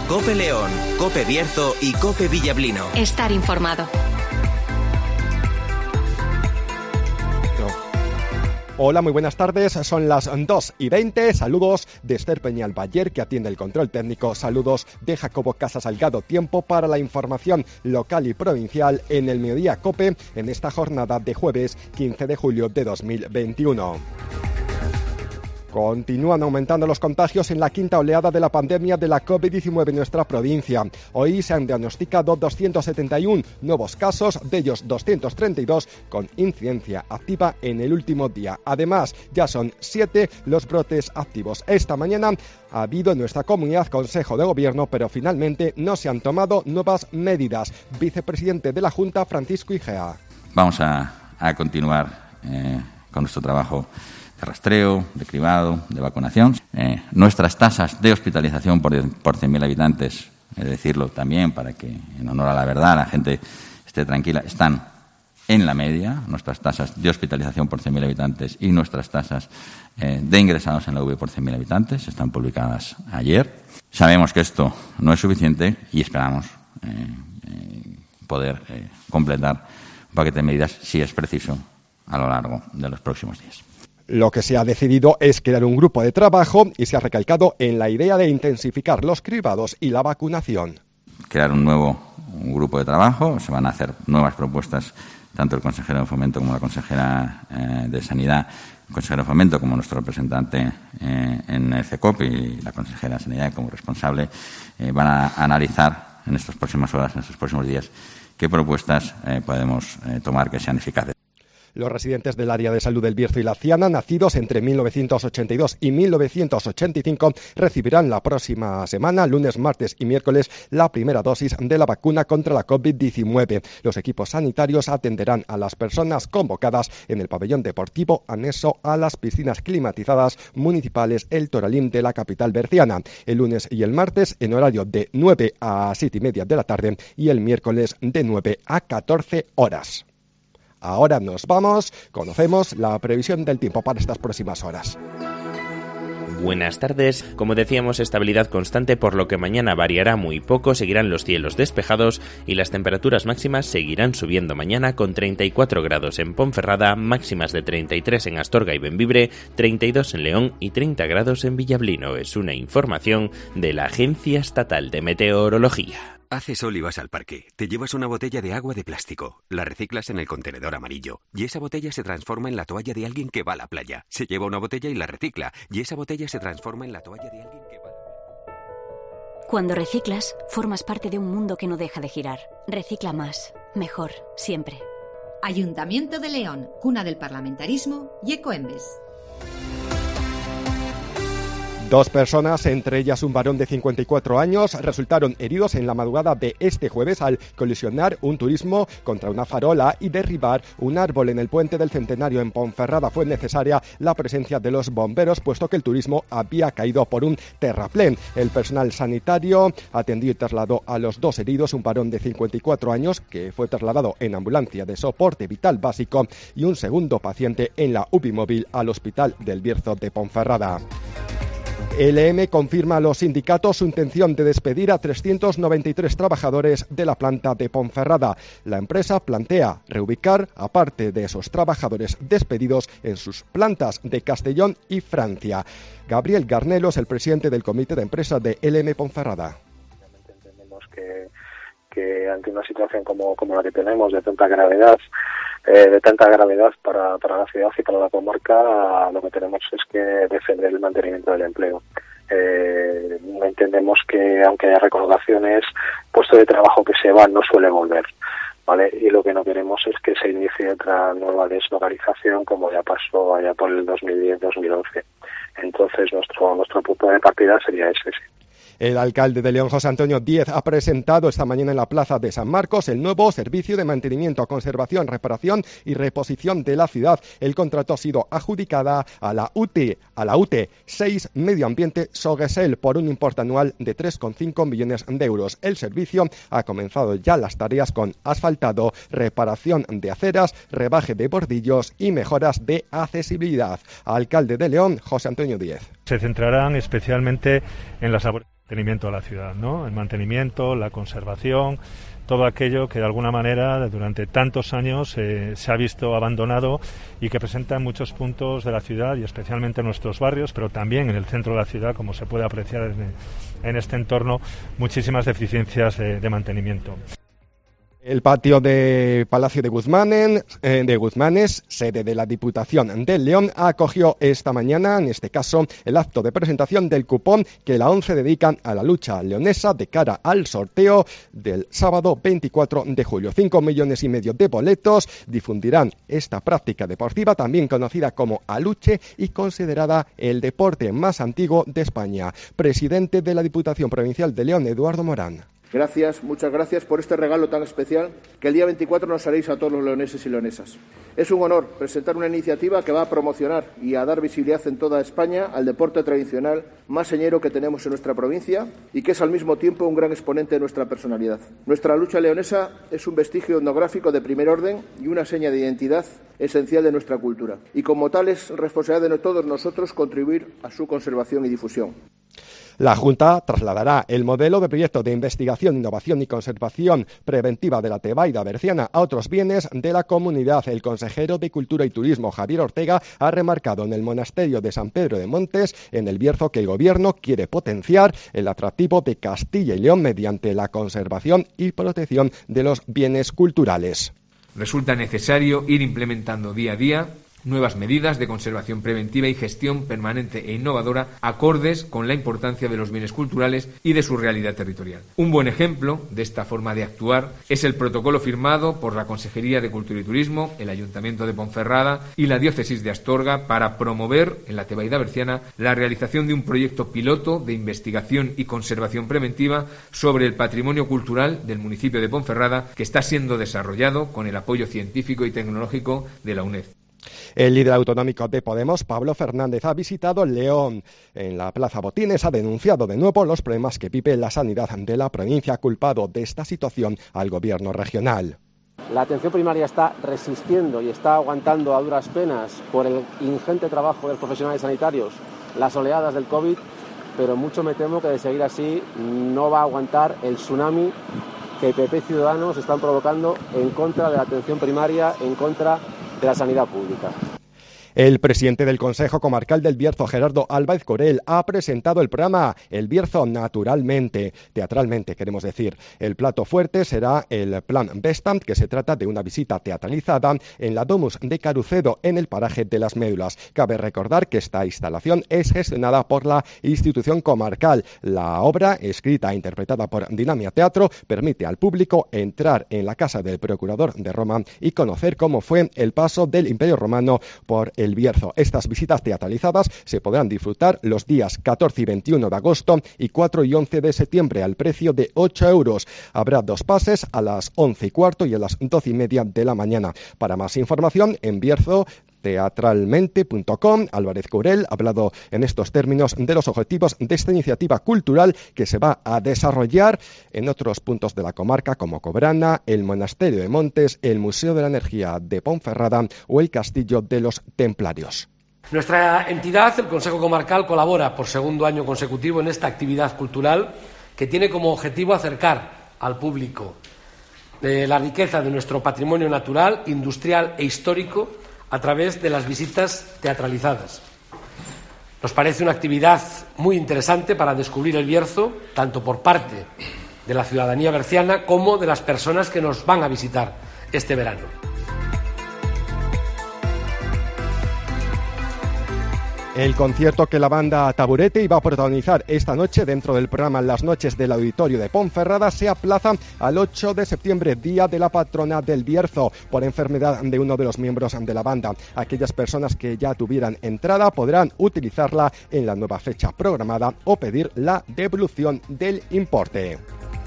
COPE León, COPE Bierzo y COPE Villablino. Estar informado. Hola, muy buenas tardes, son las 2:20, saludos de Esther Peñalbayer, que atiende el control técnico, saludos de Jacobo Casa Salgado, tiempo para la información local y provincial en el Mediodía COPE en esta jornada de jueves 15 de julio de 2021. Continúan aumentando los contagios en la quinta oleada de la pandemia de la COVID-19 en nuestra provincia. Hoy se han diagnosticado 271 nuevos casos, de ellos 232 con incidencia activa en el último día. Además, ya son 7 los brotes activos. Esta mañana ha habido en nuestra comunidad Consejo de Gobierno, pero finalmente no se han tomado nuevas medidas. Vicepresidente de la Junta, Francisco Igea. Vamos a continuar con nuestro trabajo de rastreo, de cribado, de vacunación. Nuestras tasas de hospitalización por 100.000 habitantes, he de decirlo también para que, en honor a la verdad, la gente esté tranquila, están en la media. Nuestras tasas de hospitalización por 100.000 habitantes y nuestras tasas de ingresados en la UV por 100.000 habitantes están publicadas ayer. Sabemos que esto no es suficiente y esperamos poder completar un paquete de medidas, si es preciso, a lo largo de los próximos días. Lo que se ha decidido es crear un grupo de trabajo y se ha recalcado en la idea de intensificar los cribados y la vacunación. Crear un grupo de trabajo, se van a hacer nuevas propuestas, tanto el consejero de Fomento como la consejera de Sanidad, el consejero de Fomento como nuestro representante en el CECOP y la consejera de Sanidad como responsable, van a analizar en estas próximas horas, en estos próximos días, qué propuestas podemos tomar que sean eficaces. Los residentes del área de salud del Bierzo y la Ciana, nacidos entre 1982 y 1985, recibirán la próxima semana, lunes, martes y miércoles, la primera dosis de la vacuna contra la COVID-19. Los equipos sanitarios atenderán a las personas convocadas en el pabellón deportivo anexo a las piscinas climatizadas municipales El Toralín de la capital berciana. El lunes y el martes en horario de 9 a 7:30 de la tarde y el miércoles de 9 a 14 horas. Ahora nos vamos, conocemos la previsión del tiempo para estas próximas horas. Buenas tardes. Como decíamos, estabilidad constante, por lo que mañana variará muy poco, seguirán los cielos despejados y las temperaturas máximas seguirán subiendo mañana con 34 grados en Ponferrada, máximas de 33 en Astorga y Bembibre, 32 en León y 30 grados en Villablino. Es una información de la Agencia Estatal de Meteorología. Hace sol y vas al parque. Te llevas una botella de agua de plástico. La reciclas en el contenedor amarillo. Y esa botella se transforma en la toalla de alguien que va a la playa. Se lleva una botella y la recicla. Y esa botella se transforma en la toalla de alguien que va a la playa. Cuando reciclas, formas parte de un mundo que no deja de girar. Recicla más, mejor, siempre. Ayuntamiento de León, cuna del parlamentarismo y Ecoembes. 2 personas, entre ellas un varón de 54 años, resultaron heridos en la madrugada de este jueves al colisionar un turismo contra una farola y derribar un árbol en el puente del Centenario en Ponferrada. Fue necesaria la presencia de los bomberos, puesto que el turismo había caído por un terraplén. El personal sanitario atendió y trasladó a los 2 heridos, un varón de 54 años que fue trasladado en ambulancia de soporte vital básico y un segundo paciente en la UBI móvil al Hospital del Bierzo de Ponferrada. LM confirma a los sindicatos su intención de despedir a 393 trabajadores de la planta de Ponferrada. La empresa plantea reubicar a parte de esos trabajadores despedidos en sus plantas de Castellón y Francia. Gabriel Garnelo es el presidente del comité de empresa de LM Ponferrada. Entendemos que ante una situación como la que tenemos de tanta gravedad para la ciudad y para la comarca, lo que tenemos es que defender el mantenimiento del empleo. Entendemos que, aunque haya recolocaciones, puesto de trabajo que se va no suele volver, ¿vale? Y lo que no queremos es que se inicie otra nueva deslocalización como ya pasó allá por el 2010-2011. Entonces nuestro punto de partida sería ese. El alcalde de León, José Antonio Díez, ha presentado esta mañana en la Plaza de San Marcos el nuevo servicio de mantenimiento, conservación, reparación y reposición de la ciudad. El contrato ha sido adjudicada a la UT 6 Medio Ambiente Sogesel por un importe anual de 3,5 millones de euros. El servicio ha comenzado ya las tareas con asfaltado, reparación de aceras, rebaje de bordillos y mejoras de accesibilidad. Alcalde de León, José Antonio Díez. Se centrarán especialmente en las labores de mantenimiento de la ciudad, ¿no? El mantenimiento, la conservación, todo aquello que de alguna manera durante tantos años se ha visto abandonado y que presenta en muchos puntos de la ciudad y especialmente en nuestros barrios, pero también en el centro de la ciudad, como se puede apreciar en este entorno, muchísimas deficiencias de mantenimiento. El patio de Palacio de Guzmanes, sede de la Diputación de León, acogió esta mañana, en este caso, el acto de presentación del cupón que la ONCE dedican a la lucha leonesa de cara al sorteo del sábado 24 de julio. 5,5 millones de boletos difundirán esta práctica deportiva, también conocida como aluche y considerada el deporte más antiguo de España. Presidente de la Diputación Provincial de León, Eduardo Morán. Gracias, muchas gracias por este regalo tan especial que el día 24 nos haréis a todos los leoneses y leonesas. Es un honor presentar una iniciativa que va a promocionar y a dar visibilidad en toda España al deporte tradicional más señero que tenemos en nuestra provincia y que es al mismo tiempo un gran exponente de nuestra personalidad. Nuestra lucha leonesa es un vestigio etnográfico de primer orden y una seña de identidad esencial de nuestra cultura. Y como tal es responsabilidad de todos nosotros contribuir a su conservación y difusión. La Junta trasladará el modelo de proyecto de investigación, innovación y conservación preventiva de la Tebaida berciana a otros bienes de la comunidad. El consejero de Cultura y Turismo, Javier Ortega, ha remarcado en el monasterio de San Pedro de Montes, en el Bierzo, que el Gobierno quiere potenciar el atractivo de Castilla y León mediante la conservación y protección de los bienes culturales. Resulta necesario ir implementando día a día nuevas medidas de conservación preventiva y gestión permanente e innovadora acordes con la importancia de los bienes culturales y de su realidad territorial. Un buen ejemplo de esta forma de actuar es el protocolo firmado por la Consejería de Cultura y Turismo, el Ayuntamiento de Ponferrada y la Diócesis de Astorga para promover en la Tebaida berciana la realización de un proyecto piloto de investigación y conservación preventiva sobre el patrimonio cultural del municipio de Ponferrada, que está siendo desarrollado con el apoyo científico y tecnológico de la UNED. El líder autonómico de Podemos, Pablo Fernández, ha visitado León. En la Plaza Botines ha denunciado de nuevo los problemas que vive la sanidad de la provincia, culpado de esta situación al gobierno regional. La atención primaria está resistiendo y está aguantando a duras penas por el ingente trabajo de los profesionales sanitarios las oleadas del COVID, pero mucho me temo que de seguir así no va a aguantar el tsunami que PP y Ciudadanos están provocando en contra de la atención primaria, en contra de la sanidad pública. El presidente del Consejo Comarcal del Bierzo, Gerardo Álvarez Corel, ha presentado el programa El Bierzo teatralmente queremos decir. El plato fuerte será el Plan Bestand, que se trata de una visita teatralizada en la Domus de Carucedo, en el paraje de las Médulas. Cabe recordar que esta instalación es gestionada por la institución comarcal. La obra, escrita e interpretada por Dinamia Teatro, permite al público entrar en la casa del procurador de Roma y conocer cómo fue el paso del Imperio Romano por el Bierzo. Estas visitas teatralizadas se podrán disfrutar los días 14 y 21 de agosto y 4 y 11 de septiembre al precio de 8 euros. Habrá 2 pases a las 11:15 y a las 12:30 de la mañana. Para más información, en bierzoteatralmente.com. Álvarez Corel ha hablado en estos términos de los objetivos de esta iniciativa cultural que se va a desarrollar en otros puntos de la comarca como Cobrana, el Monasterio de Montes, el Museo de la Energía de Ponferrada o el Castillo de los Templarios. Nuestra entidad, el Consejo Comarcal, colabora por segundo año consecutivo en esta actividad cultural que tiene como objetivo acercar al público la riqueza de nuestro patrimonio natural, industrial e histórico a través de las visitas teatralizadas. Nos parece una actividad muy interesante para descubrir el Bierzo, tanto por parte de la ciudadanía berciana como de las personas que nos van a visitar este verano. El concierto que la banda Taburete iba a protagonizar esta noche dentro del programa Las Noches del Auditorio de Ponferrada se aplaza al 8 de septiembre, día de la patrona del Bierzo, por enfermedad de uno de los miembros de la banda. Aquellas personas que ya tuvieran entrada podrán utilizarla en la nueva fecha programada o pedir la devolución del importe.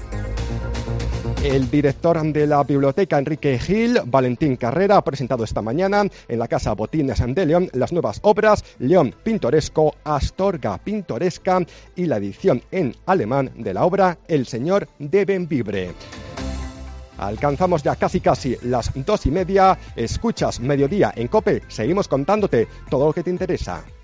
El director de la biblioteca, Enrique Gil, Valentín Carrera, ha presentado esta mañana en la Casa Botines de León las nuevas obras León Pintoresco, Astorga Pintoresca y la edición en alemán de la obra El Señor de Bembibre. Alcanzamos ya casi las 2:30. Escuchas Mediodía en COPE. Seguimos contándote todo lo que te interesa.